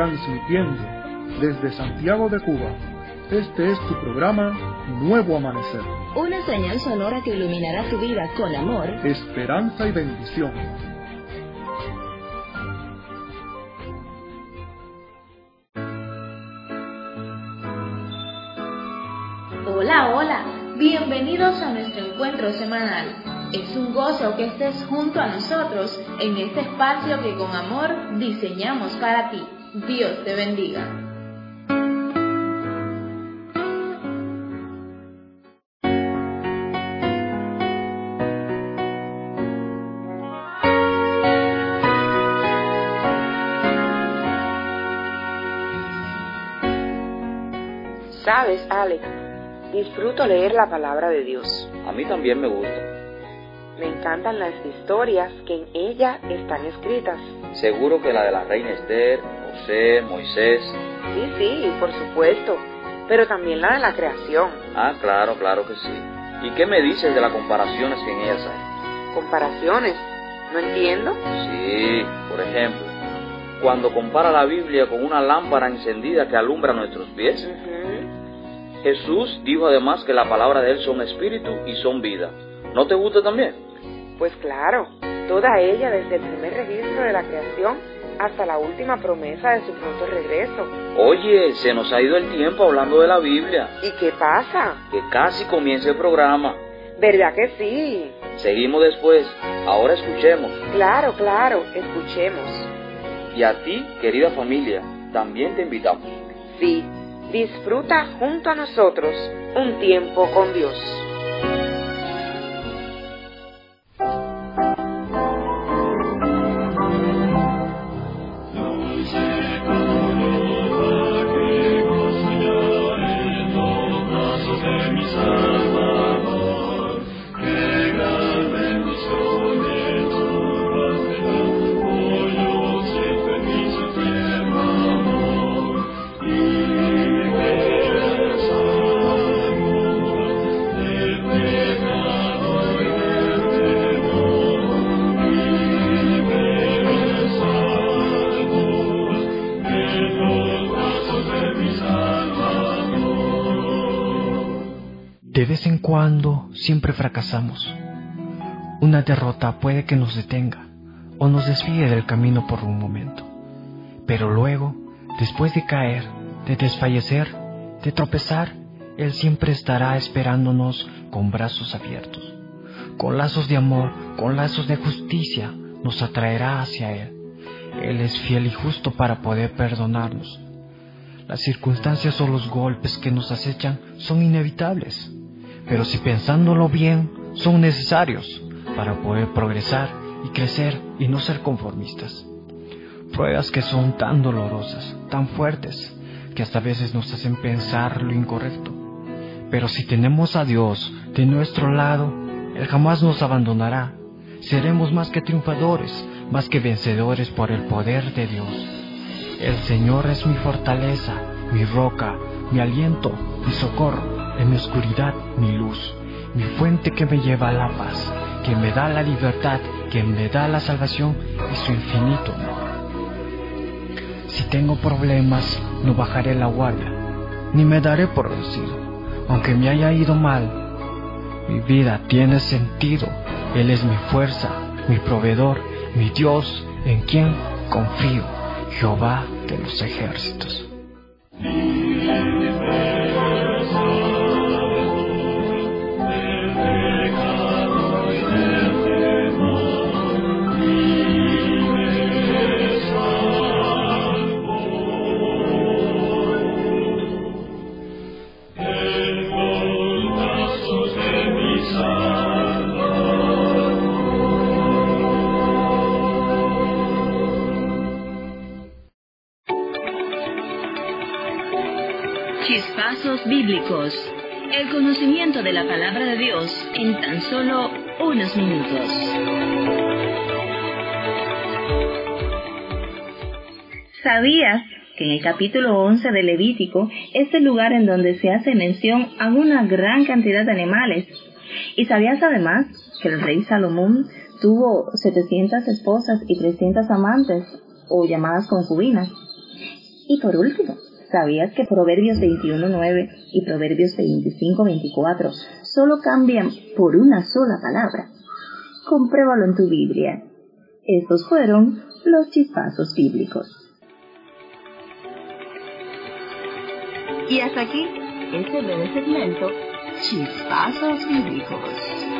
transmitiendo desde Santiago de Cuba. Este es tu programa Nuevo Amanecer. Una señal sonora que iluminará tu vida con amor, esperanza y bendición. Hola, hola, bienvenidos a nuestro encuentro semanal. Es un gozo que estés junto a nosotros en este espacio que con amor diseñamos para ti. Dios te bendiga. ¿Sabes, Alex? Disfruto leer la palabra de Dios. A mí también me gusta. Me encantan las historias que en ella están escritas. Seguro que la de la reina Esther, José, Moisés. Sí, por supuesto. Pero también la de la creación. Ah, claro que sí. ¿Y qué me dices de las comparaciones que en ellas hay? ¿Comparaciones? ¿No entiendo? Sí, por ejemplo, cuando compara la Biblia con una lámpara encendida que alumbra nuestros pies. Jesús dijo además que la palabra de Él son espíritu y son vida. ¿No te gusta también? Pues claro, toda ella desde el primer registro de la creación hasta la última promesa de su pronto regreso. Oye, se nos ha ido el tiempo hablando de la Biblia. ¿Y qué pasa? Que casi comienza el programa. ¿Verdad que sí? Seguimos después. Ahora escuchemos. Claro, escuchemos. Y a ti, querida familia, también te invitamos. Sí, disfruta junto a nosotros un tiempo con Dios. De vez en cuando siempre fracasamos. Una derrota puede que nos detenga o nos desvíe del camino por un momento. Pero luego, después de caer, de desfallecer, de tropezar, Él siempre estará esperándonos con brazos abiertos. Con lazos de amor, con lazos de justicia, nos atraerá hacia Él. Él es fiel y justo para poder perdonarnos. Las circunstancias o los golpes que nos acechan son inevitables, pero si pensándolo bien, son necesarios para poder progresar y crecer y no ser conformistas. Pruebas que son tan dolorosas, tan fuertes, que hasta veces nos hacen pensar lo incorrecto. Pero si tenemos a Dios de nuestro lado, Él jamás nos abandonará. Seremos más que triunfadores, más que vencedores por el poder de Dios. El Señor es mi fortaleza, mi roca, mi aliento, mi socorro, en mi oscuridad mi luz, mi fuente que me lleva a la paz, que me da la libertad, que me da la salvación y su infinito amor. Si tengo problemas, no bajaré la guardia, ni me daré por vencido, aunque me haya ido mal. Mi vida tiene sentido, Él es mi fuerza, mi proveedor, mi Dios, en quien confío, Jehová de los ejércitos. Chispazos bíblicos. El conocimiento de la palabra de Dios en tan solo unos minutos. ¿Sabías que en el capítulo 11 de Levítico es el lugar en donde se hace mención a una gran cantidad de animales? ¿Y sabías además que el rey Salomón tuvo 700 esposas y 300 amantes, o llamadas concubinas? Y por último, ¿sabías que Proverbios 21:9 y Proverbios 25:24 solo cambian por una sola palabra? Compruébalo en tu Biblia. Estos fueron los chispazos bíblicos. Y hasta aquí este breve segmento, Chispazos Bíblicos.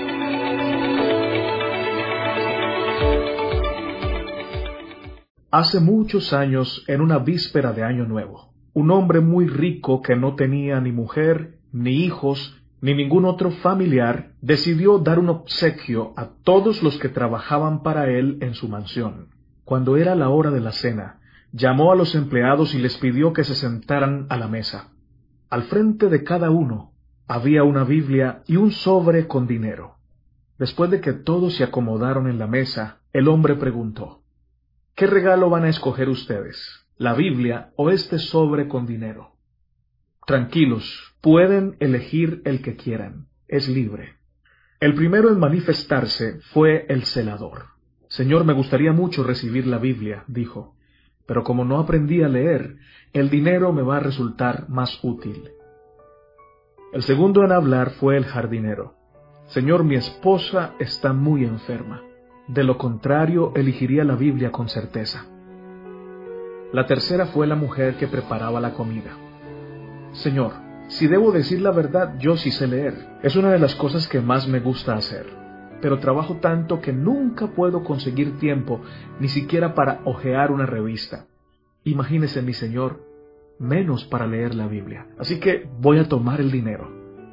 Hace muchos años, en una víspera de Año Nuevo, un hombre muy rico que no tenía ni mujer, ni hijos, ni ningún otro familiar, decidió dar un obsequio a todos los que trabajaban para él en su mansión. Cuando era la hora de la cena, llamó a los empleados y les pidió que se sentaran a la mesa. Al frente de cada uno había una Biblia y un sobre con dinero. Después de que todos se acomodaron en la mesa, el hombre preguntó: ¿qué regalo van a escoger ustedes, la Biblia o este sobre con dinero? Tranquilos, pueden elegir el que quieran, es libre. El primero en manifestarse fue el celador. Señor, me gustaría mucho recibir la Biblia, dijo, pero como no aprendí a leer, el dinero me va a resultar más útil. El segundo en hablar fue el jardinero. Señor, mi esposa está muy enferma. De lo contrario, elegiría la Biblia con certeza. La tercera fue la mujer que preparaba la comida. Señor, si debo decir la verdad, yo sí sé leer. Es una de las cosas que más me gusta hacer. Pero trabajo tanto que nunca puedo conseguir tiempo, ni siquiera para hojear una revista. Imagínese, mi Señor, menos para leer la Biblia. Así que voy a tomar el dinero.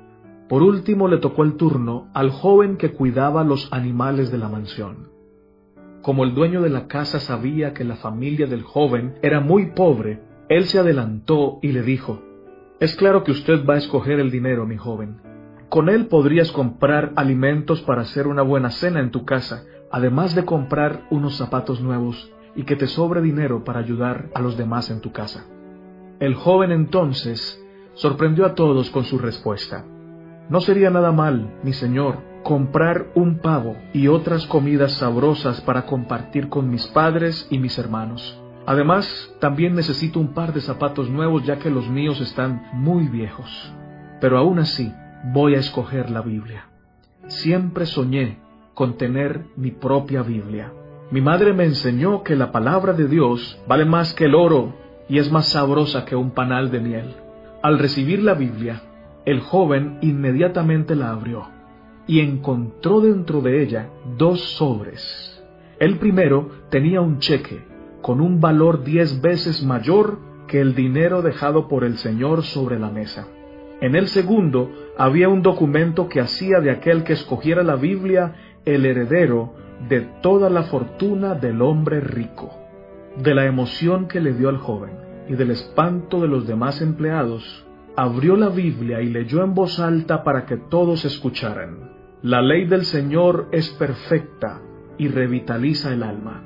Por último le tocó el turno al joven que cuidaba los animales de la mansión. Como el dueño de la casa sabía que la familia del joven era muy pobre, él se adelantó y le dijo: es claro que usted va a escoger el dinero, mi joven. Con él podrías comprar alimentos para hacer una buena cena en tu casa, además de comprar unos zapatos nuevos y que te sobre dinero para ayudar a los demás en tu casa. El joven entonces sorprendió a todos con su respuesta. No sería nada mal, mi señor, comprar un pavo y otras comidas sabrosas para compartir con mis padres y mis hermanos. Además, también necesito un par de zapatos nuevos ya que los míos están muy viejos. Pero aún así, voy a escoger la Biblia. Siempre soñé con tener mi propia Biblia. Mi madre me enseñó que la palabra de Dios vale más que el oro y es más sabrosa que un panal de miel. Al recibir la Biblia, el joven inmediatamente la abrió y encontró dentro de ella 2 sobres. El primero tenía un cheque con un valor 10 veces mayor que el dinero dejado por el Señor sobre la mesa. En el segundo había un documento que hacía de aquel que escogiera la Biblia el heredero de toda la fortuna del hombre rico. De la emoción que le dio al joven y del espanto de los demás empleados, abrió la Biblia y leyó en voz alta para que todos escucharan. La ley del Señor es perfecta y revitaliza el alma.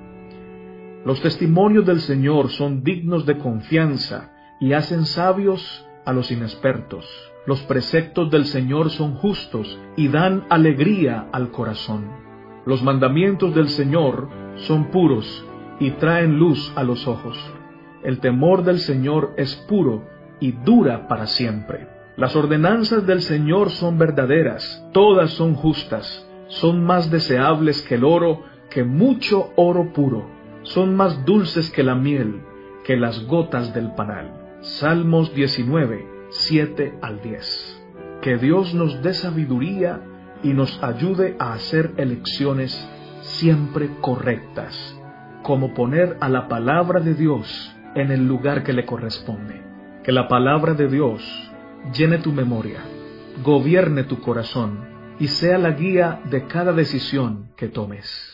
Los testimonios del Señor son dignos de confianza y hacen sabios a los inexpertos. Los preceptos del Señor son justos y dan alegría al corazón. Los mandamientos del Señor son puros y traen luz a los ojos. El temor del Señor es puro y dura para siempre. Las ordenanzas del Señor son verdaderas, todas son justas, son más deseables que el oro, que mucho oro puro, son más dulces que la miel, que las gotas del panal. Salmos 19, 7 al 10. Que Dios nos dé sabiduría y nos ayude a hacer elecciones siempre correctas, como poner a la palabra de Dios en el lugar que le corresponde. Que la palabra de Dios llene tu memoria, gobierne tu corazón y sea la guía de cada decisión que tomes.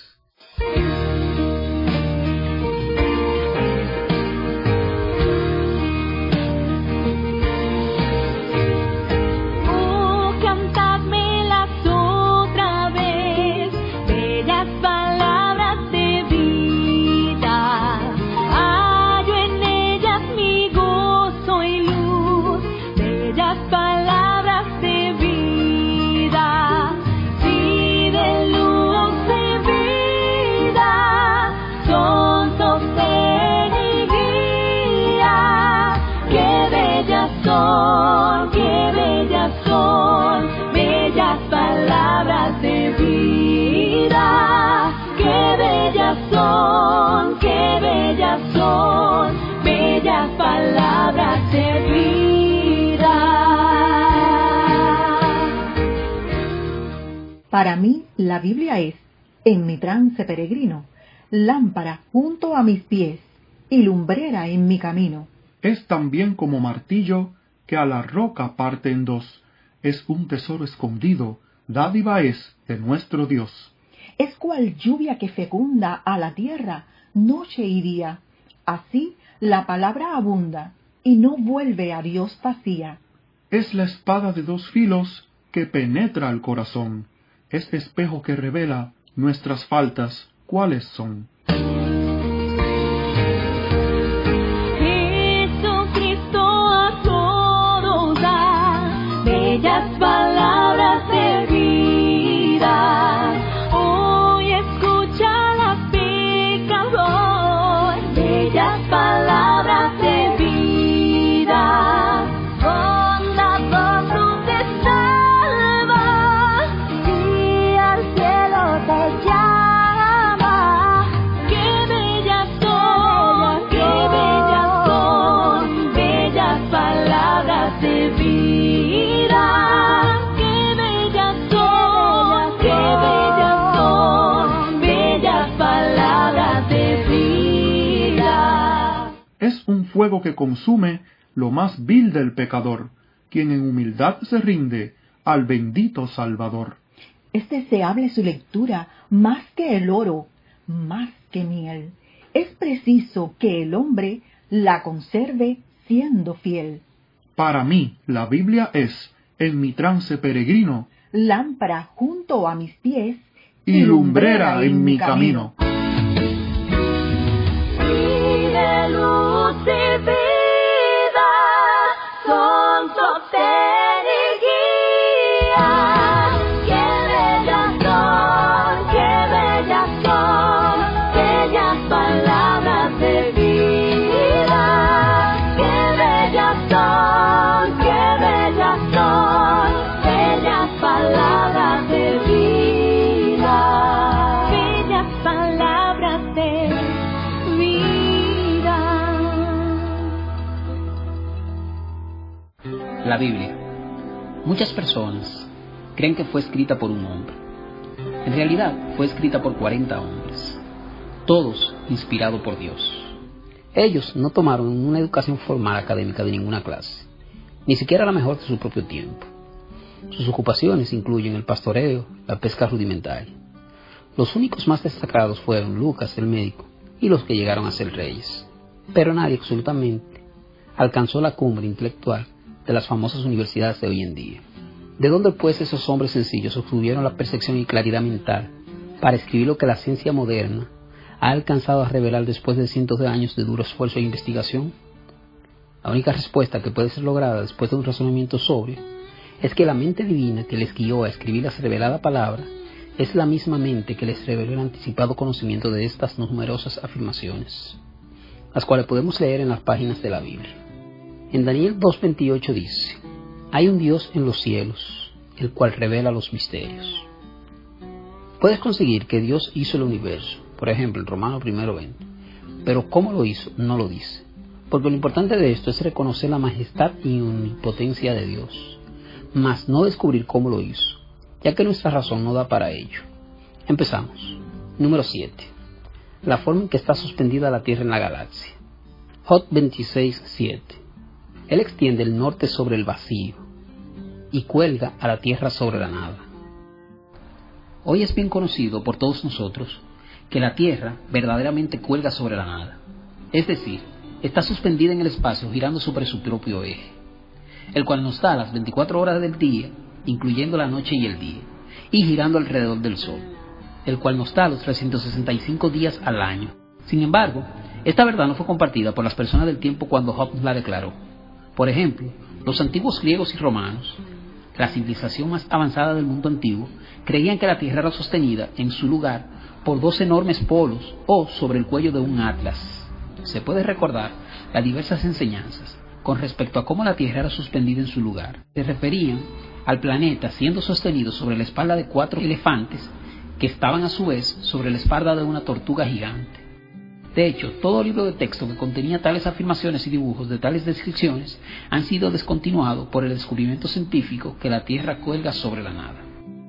Palabras de vida, si de luz se ve. son, qué bellas son, bellas palabras de vida. Para mí, la Biblia es, en mi trance peregrino, lámpara junto a mis pies y lumbrera en mi camino. Es también como martillo que a la roca parte en dos. Es un tesoro escondido, dádiva es de nuestro Dios. Es cual lluvia que fecunda a la tierra noche y día. Así la palabra abunda y no vuelve a Dios vacía. Es la espada de dos filos que penetra el corazón. Es espejo que revela nuestras faltas, ¿cuáles son? Jesucristo a todos da bellas palabras de vida. Hoy escucha la pecador, bellas palabras de vida. Bondad te salva y al cielo te llama. Qué bellas son, bellas palabras de vida. Qué bellas son, bellas palabras de vida. Es un fuego que consume lo más vil del pecador, quien en humildad se rinde al bendito Salvador. Es deseable su lectura más que el oro, más que miel. Es preciso que el hombre la conserve siendo fiel. Para mí, la Biblia es, en mi trance peregrino, Lámpara junto a mis pies y lumbrera en mi camino. Y de luz y vida, son sostén y guía. Qué bellas son, bellas palabras de vida. Qué bellas son, bellas palabras de vida. Bellas palabras de vida. La Biblia. Muchas personas creen que fue escrita por un hombre. En realidad fue escrita por 40 hombres, todos inspirados por Dios. Ellos no tomaron una educación formal académica de ninguna clase, ni siquiera la mejor de su propio tiempo. Sus ocupaciones incluyen el pastoreo, la pesca rudimentaria. Los únicos más destacados fueron Lucas, el médico, y los que llegaron a ser reyes. Pero nadie absolutamente alcanzó la cumbre intelectual de las famosas universidades de hoy en día. ¿De dónde pues esos hombres sencillos obtuvieron la percepción y claridad mental para escribir lo que la ciencia moderna ha alcanzado a revelar después de cientos de años de duro esfuerzo e investigación? La única respuesta que puede ser lograda después de un razonamiento sobrio es que la mente divina que les guió a escribir la revelada palabra es la misma mente que les reveló el anticipado conocimiento de estas numerosas afirmaciones, las cuales podemos leer en las páginas de la Biblia. En Daniel 2:28 dice: hay un Dios en los cielos, el cual revela los misterios. Puedes conseguir que Dios hizo el universo, por ejemplo en Romanos 1:20, pero cómo lo hizo no lo dice, porque lo importante de esto es reconocer la majestad y omnipotencia de Dios, mas no descubrir cómo lo hizo, ya que nuestra razón no da para ello. Empezamos. Número 7. La forma en que está suspendida la Tierra en la galaxia. Job 26:7. Él extiende el norte sobre el vacío y cuelga a la tierra sobre la nada. Hoy es bien conocido por todos nosotros que la Tierra verdaderamente cuelga sobre la nada, es decir, está suspendida en el espacio girando sobre su propio eje, el cual nos da las 24 horas del día, incluyendo la noche y el día, y girando alrededor del Sol, el cual nos da los 365 días al año. Sin embargo, esta verdad no fue compartida por las personas del tiempo cuando Job la declaró. Por ejemplo, los antiguos griegos y romanos, la civilización más avanzada del mundo antiguo, creían que la Tierra era sostenida en su lugar por 2 enormes polos o sobre el cuello de un atlas. Se puede recordar las diversas enseñanzas con respecto a cómo la Tierra era suspendida en su lugar. Se referían al planeta siendo sostenido sobre la espalda de 4 elefantes que estaban a su vez sobre la espalda de una tortuga gigante. De hecho, todo libro de texto que contenía tales afirmaciones y dibujos de tales descripciones han sido descontinuados por el descubrimiento científico que la Tierra cuelga sobre la nada.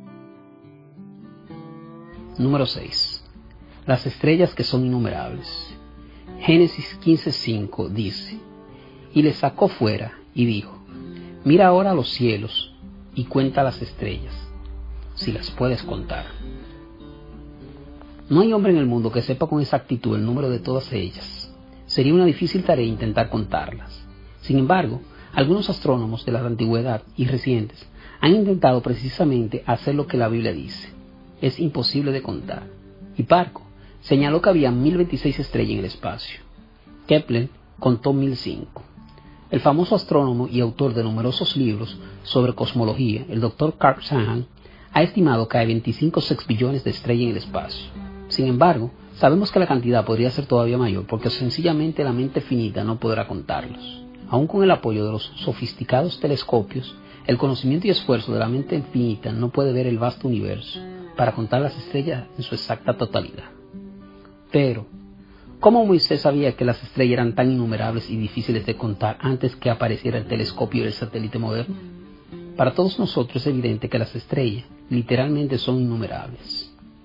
Número 6. Las estrellas que son innumerables. Génesis 15:5 dice: y le sacó fuera y dijo: mira ahora los cielos y cuenta las estrellas, si las puedes contar. No hay hombre en el mundo que sepa con exactitud el número de todas ellas. Sería una difícil tarea intentar contarlas. Sin embargo, algunos astrónomos de la antigüedad y recientes han intentado precisamente hacer lo que la Biblia dice. Es imposible de contar. Hipparco señaló que había 1026 estrellas en el espacio. Kepler contó 1005. El famoso astrónomo y autor de numerosos libros sobre cosmología, el Dr. Carl Sagan, ha estimado que hay 25 sexbillones de estrellas en el espacio. Sin embargo, sabemos que la cantidad podría ser todavía mayor porque sencillamente la mente finita no podrá contarlos. Aun con el apoyo de los sofisticados telescopios, el conocimiento y esfuerzo de la mente finita no puede ver el vasto universo para contar las estrellas en su exacta totalidad. Pero, ¿cómo Moisés sabía que las estrellas eran tan innumerables y difíciles de contar antes que apareciera el telescopio y el satélite moderno? Para todos nosotros es evidente que las estrellas literalmente son innumerables.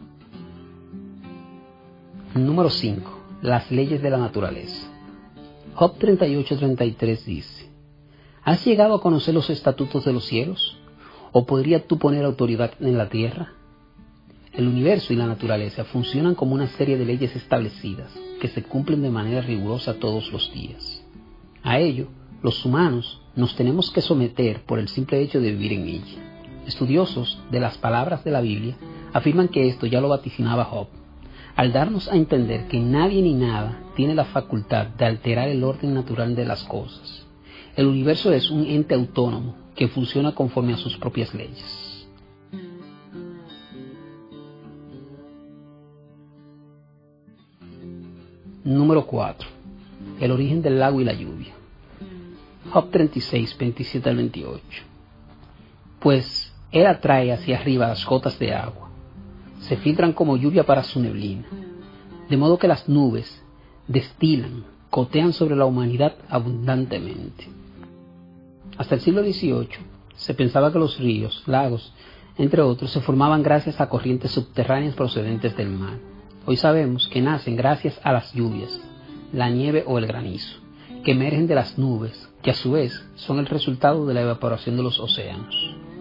Número 5. Las leyes de la naturaleza. Job 38:33 dice: ¿has llegado a conocer los estatutos de los cielos? ¿O podrías tú poner autoridad en la tierra? El universo y la naturaleza funcionan como una serie de leyes establecidas que se cumplen de manera rigurosa todos los días. A ello, los humanos nos tenemos que someter por el simple hecho de vivir en ella. Estudiosos de las palabras de la Biblia afirman que esto ya lo vaticinaba Job, al darnos a entender que nadie ni nada tiene la facultad de alterar el orden natural de las cosas. El universo es un ente autónomo que funciona conforme a sus propias leyes. Número 4. El origen del lago y la lluvia. Job 36:27-28. Pues él atrae hacia arriba las gotas de agua, se filtran como lluvia para su neblina, de modo que las nubes destilan, cotean sobre la humanidad abundantemente. Hasta el siglo XVIII se pensaba que los ríos, lagos, entre otros, se formaban gracias a corrientes subterráneas procedentes del mar. Hoy sabemos que nacen gracias a las lluvias, la nieve o el granizo, que emergen de las nubes, que a su vez son el resultado de la evaporación de los océanos.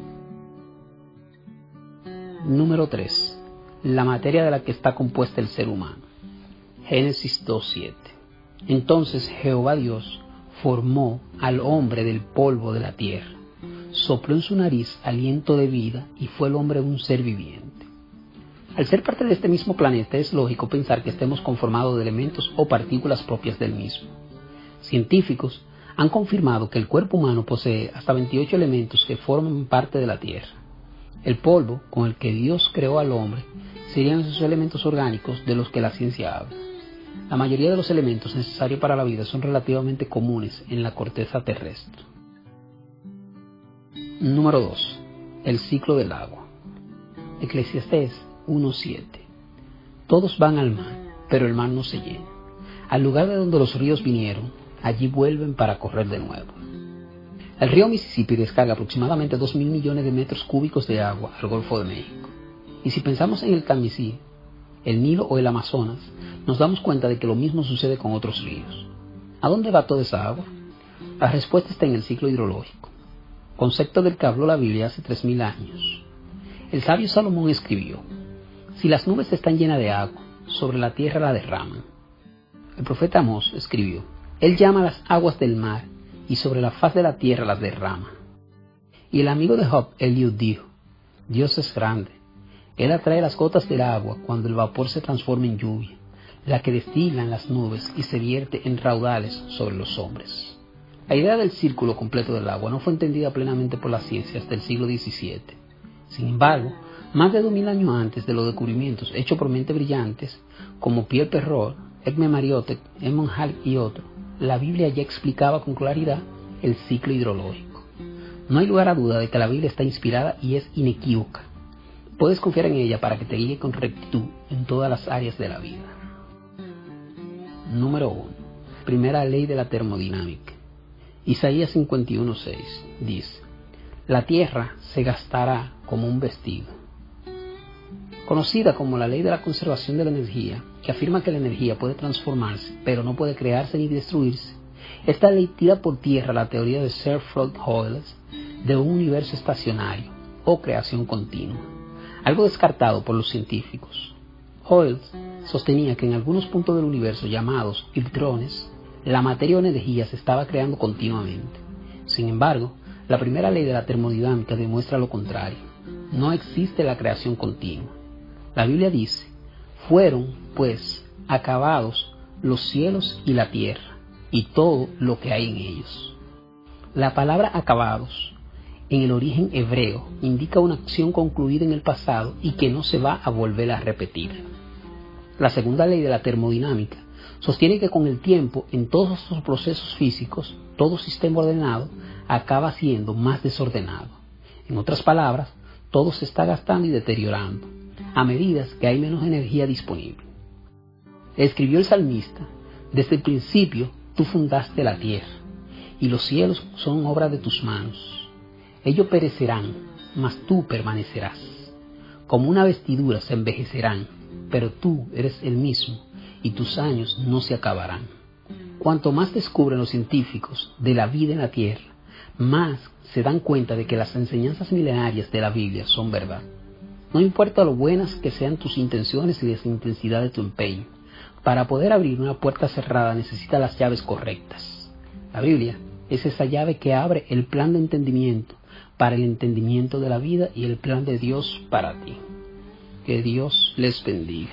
Número 3. La materia de la que está compuesta el ser humano. Génesis 2:7. Entonces Jehová Dios formó al hombre del polvo de la tierra, sopló en su nariz aliento de vida y fue el hombre un ser viviente. Al ser parte de este mismo planeta es lógico pensar que estemos conformados de elementos o partículas propias del mismo. Científicos han confirmado que el cuerpo humano posee hasta 28 elementos que forman parte de la tierra. El polvo con el que Dios creó al hombre serían esos elementos orgánicos de los que la ciencia habla. La mayoría de los elementos necesarios para la vida son relativamente comunes en la corteza terrestre. Número 2. El ciclo del agua. Eclesiastés 1:7. Todos van al mar, pero el mar no se llena. Al lugar de donde los ríos vinieron, allí vuelven para correr de nuevo. El río Mississippi descarga aproximadamente 2.000 millones de metros cúbicos de agua al Golfo de México. Y si pensamos en el Camisí, el Nilo o el Amazonas, nos damos cuenta de que lo mismo sucede con otros ríos. ¿A dónde va toda esa agua? La respuesta está en el ciclo hidrológico, concepto del que habló la Biblia hace 3.000 años. El sabio Salomón escribió: si las nubes están llenas de agua, sobre la tierra la derraman. El profeta Amós escribió: él llama las aguas del mar y sobre la faz de la tierra las derrama. Y el amigo de Job, Eliud, dijo: Dios es grande. Él atrae las gotas del agua cuando el vapor se transforma en lluvia, la que destila en las nubes y se vierte en raudales sobre los hombres. La idea del círculo completo del agua no fue entendida plenamente por la ciencia hasta el siglo XVII. Sin embargo, más de 2000 años antes de los descubrimientos hechos por mentes brillantes como Pierre Perrault, Edmond Mariotte, Edmond Halley y otros, la Biblia ya explicaba con claridad el ciclo hidrológico. No hay lugar a duda de que la Biblia está inspirada y es inequívoca. Puedes confiar en ella para que te guíe con rectitud en todas las áreas de la vida. Número 1. Primera ley de la termodinámica. Isaías 51:6 dice: la tierra se gastará como un vestido. Conocida como la ley de la conservación de la energía, que afirma que la energía puede transformarse, pero no puede crearse ni destruirse, esta ley tira por tierra la teoría de Sir Floyd Hoyle de un universo estacionario o creación continua, algo descartado por los científicos. Hoyle sostenía que en algunos puntos del universo llamados electrones, la materia o energía se estaba creando continuamente. Sin embargo, la primera ley de la termodinámica demuestra lo contrario. No existe la creación continua. La Biblia dice: fueron, pues, acabados los cielos y la tierra, y todo lo que hay en ellos. La palabra acabados, en el origen hebreo, indica una acción concluida en el pasado y que no se va a volver a repetir. La segunda ley de la termodinámica sostiene que con el tiempo, en todos los procesos físicos, todo sistema ordenado acaba siendo más desordenado. En otras palabras, todo se está gastando y deteriorando a medida que hay menos energía disponible. Escribió el salmista: desde el principio tú fundaste la tierra, y los cielos son obra de tus manos. Ellos perecerán, mas tú permanecerás. Como una vestidura se envejecerán, pero tú eres el mismo, y tus años no se acabarán. Cuanto más descubren los científicos de la vida en la tierra, más se dan cuenta de que las enseñanzas milenarias de la Biblia son verdad. No importa lo buenas que sean tus intenciones y la intensidad de tu empeño, para poder abrir una puerta cerrada necesitas las llaves correctas. La Biblia es esa llave que abre el plan de entendimiento para el entendimiento de la vida y el plan de Dios para ti. Que Dios les bendiga.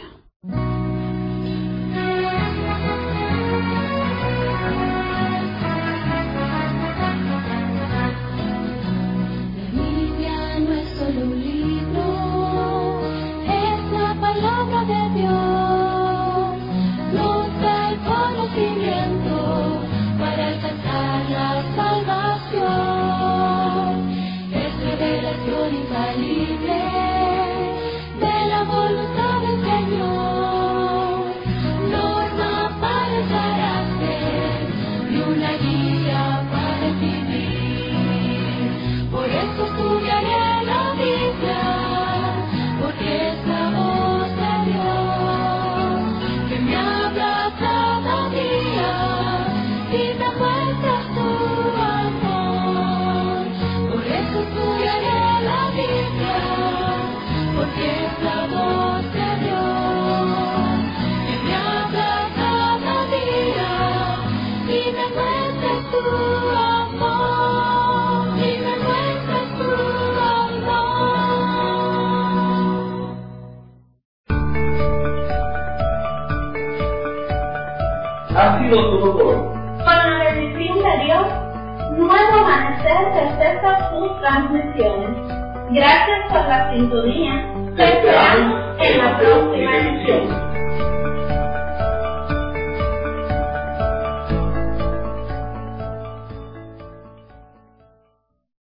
Ha sido todo por hoy. Con la bendición de Dios, nuevo amanecer respeta sus transmisiones. Gracias por la sintonía. Te esperamos en la próxima edición.